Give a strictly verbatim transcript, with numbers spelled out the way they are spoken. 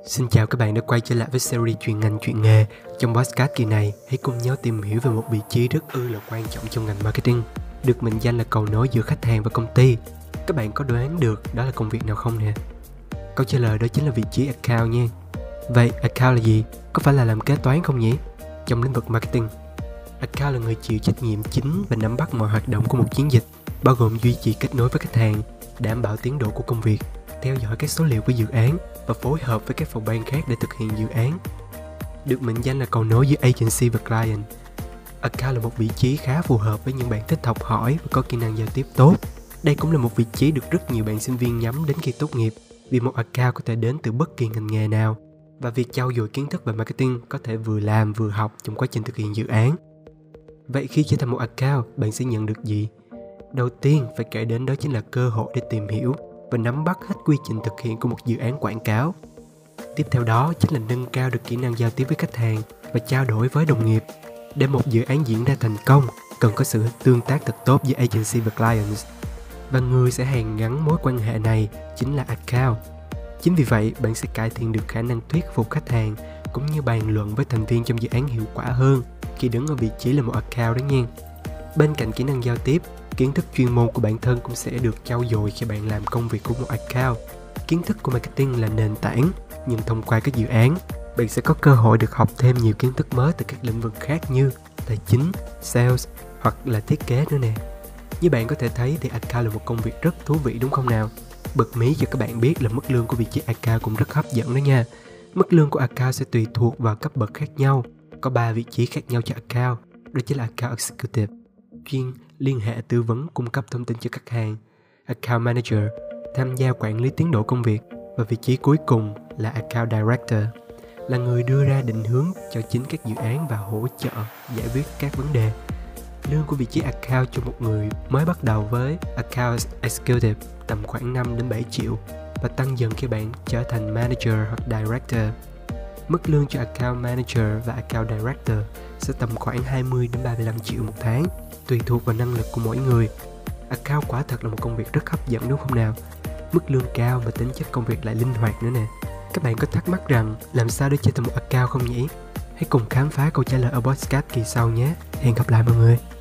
Xin chào các bạn đã quay trở lại với series chuyên ngành chuyện nghề. Trong podcast kỳ này, hãy cùng nhau tìm hiểu về một vị trí rất ư là quan trọng trong ngành marketing, được mệnh danh là cầu nối giữa khách hàng và công ty. Các bạn có đoán được đó là công việc nào không nè? Câu trả lời đó chính là vị trí account nha. Vậy account là gì? Có phải là làm kế toán không nhỉ? Trong lĩnh vực marketing, account là người chịu trách nhiệm chính và nắm bắt mọi hoạt động của một chiến dịch, bao gồm duy trì kết nối với khách hàng, đảm bảo tiến độ của công việc, theo dõi các số liệu của dự án và phối hợp với các phòng ban khác để thực hiện dự án. Được mệnh danh là cầu nối giữa agency và client, account là một vị trí khá phù hợp với những bạn thích học hỏi và có kỹ năng giao tiếp tốt. Đây cũng là một vị trí được rất nhiều bạn sinh viên nhắm đến khi tốt nghiệp, vì một account có thể đến từ bất kỳ ngành nghề nào, và việc trau dồi kiến thức về marketing có thể vừa làm vừa học trong quá trình thực hiện dự án. Vậy khi trở thành một account, bạn sẽ nhận được gì? Đầu tiên phải kể đến đó chính là cơ hội để tìm hiểu và nắm bắt hết quy trình thực hiện của một dự án quảng cáo. Tiếp theo đó chính là nâng cao được kỹ năng giao tiếp với khách hàng và trao đổi với đồng nghiệp. Để một dự án diễn ra thành công, cần có sự tương tác thật tốt giữa agency và clients. Và người sẽ hàn gắn mối quan hệ này chính là account. Chính vì vậy, bạn sẽ cải thiện được khả năng thuyết phục khách hàng cũng như bàn luận với thành viên trong dự án hiệu quả hơn khi đứng ở vị trí là một account đó nha. Bên cạnh kỹ năng giao tiếp, kiến thức chuyên môn của bản thân cũng sẽ được trau dồi khi bạn làm công việc của một account. Kiến thức của marketing là nền tảng, nhưng thông qua các dự án, bạn sẽ có cơ hội được học thêm nhiều kiến thức mới từ các lĩnh vực khác như tài chính, sales hoặc là thiết kế nữa nè. Như bạn có thể thấy thì account là một công việc rất thú vị đúng không nào? Bật mí cho các bạn biết là mức lương của vị trí account cũng rất hấp dẫn đó nha. Mức lương của account sẽ tùy thuộc vào cấp bậc khác nhau. Có ba vị trí khác nhau cho account, đó chính là account executive, chuyên liên hệ tư vấn cung cấp thông tin cho khách hàng, account manager, tham gia quản lý tiến độ công việc, và vị trí cuối cùng là account director, là người đưa ra định hướng cho chính các dự án và hỗ trợ giải quyết các vấn đề. Lương của vị trí account cho một người mới bắt đầu với account executive tầm khoảng năm đến bảy triệu và tăng dần khi bạn trở thành manager hoặc director. Mức lương cho account manager và account director sẽ tầm khoảng hai mươi đến ba mươi lăm triệu một tháng, tùy thuộc vào năng lực của mỗi người. Account quả thật là một công việc rất hấp dẫn đúng không nào? Mức lương cao và tính chất công việc lại linh hoạt nữa nè. Các bạn có thắc mắc rằng làm sao để trở thành một account không nhỉ? Hãy cùng khám phá câu trả lời ở podcast kỳ sau nhé. Hẹn gặp lại mọi người.